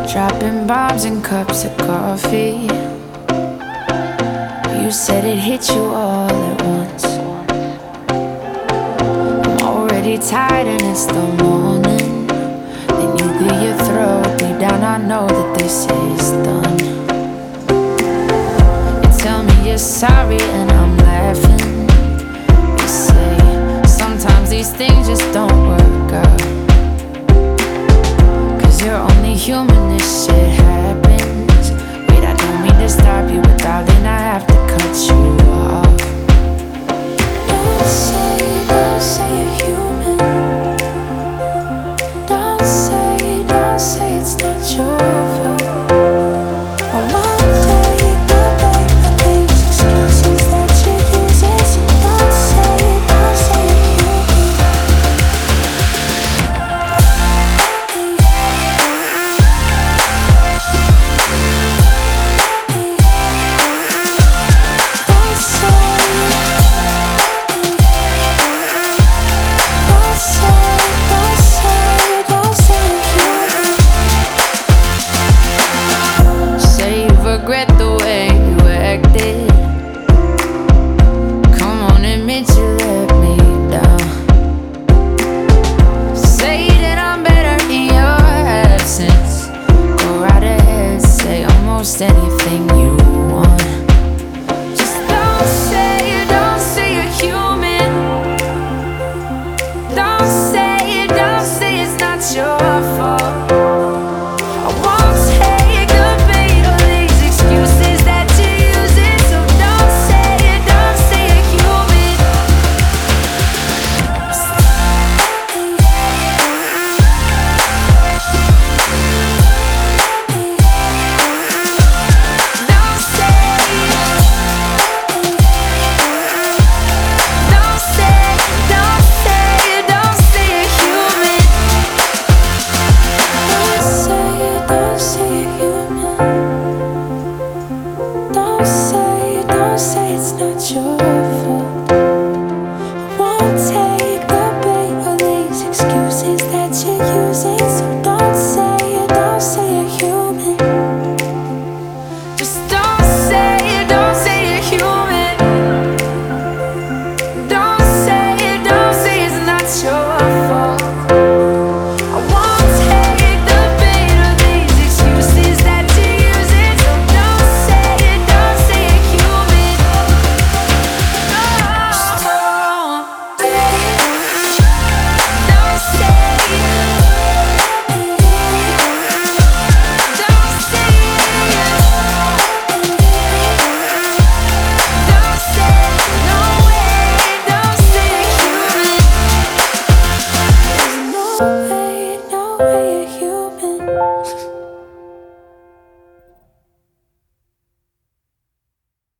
dropping bombs in cups of coffee. You said it hit you all at once. I'm already tired and it's the morning. Then you clear your throat. Deep down I know that this is done. You tell me you're sorry and I'm laughing. You say sometimes these things just don't work out. You're only human, this shit happens. Wait, I don't mean to stop you, but darling, I have to cut you off. Don't say you're human. Don't say it's not your fault. I won't take the blame for these excuses that you use. Don't say you're human. Regret the way you acted. Come on, admit you let me down. Say that I'm better in your absence. Go right ahead, say almost anything you want. Just don't say you're human. Don't say it's not your fault. I won't take the bait or these excuses that you're using. So don't say you're human. Don't say it's not your fault. I won't take the bait or these excuses that you're using.